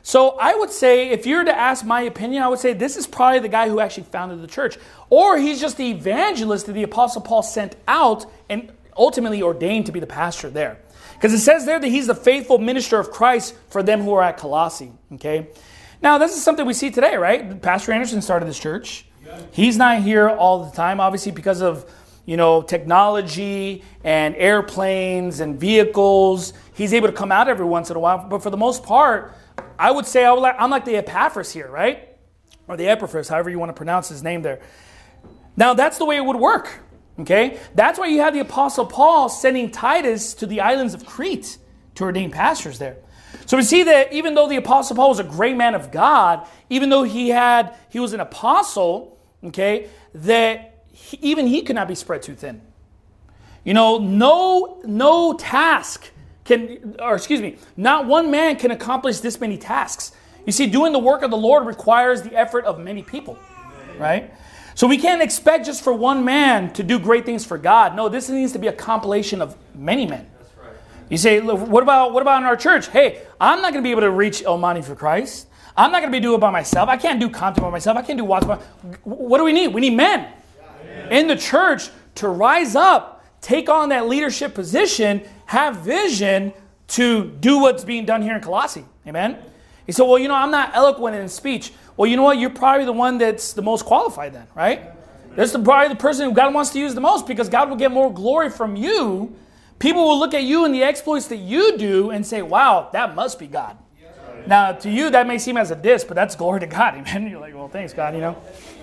So I would say, if you're to ask my opinion, I would say this is probably the guy who actually founded the church. Or he's just the evangelist that the Apostle Paul sent out and ultimately ordained to be the pastor there. Because it says there that he's the faithful minister of Christ for them who are at Colossae. Okay. Now, this is something we see today, right? Pastor Anderson started this church. He's not here all the time, obviously, because of, technology and airplanes and vehicles. He's able to come out every once in a while. But for the most part, I would say I'm like the Epaphras here, right? Or the Epaphras, however you want to pronounce his name there. Now, that's the way it would work, okay? That's why you have the Apostle Paul sending Titus to the islands of Crete to ordain pastors there. So we see that even though the Apostle Paul was a great man of God, even though he was an apostle, okay, that even he could not be spread too thin. No task not one man can accomplish this many tasks. You see, doing the work of the Lord requires the effort of many people, right? So we can't expect just for one man to do great things for God. No, this needs to be a compilation of many men. That's right. You say, what about in our church? Hey, I'm not going to be able to reach El Monte for Christ. I'm not going to be doing it by myself. I can't do content by myself. I can't do watch by. What do we need? We need men in the church to rise up, take on that leadership position, have vision to do what's being done here in Colossae. Amen? He said, well, I'm not eloquent in speech. Well, you know what? You're probably the one that's the most qualified then, right? That's probably the person who God wants to use the most, because God will get more glory from you. People will look at you and the exploits that you do and say, wow, that must be God. Now, to you, that may seem as a diss, but that's glory to God. Amen? You're like, well, thanks, God,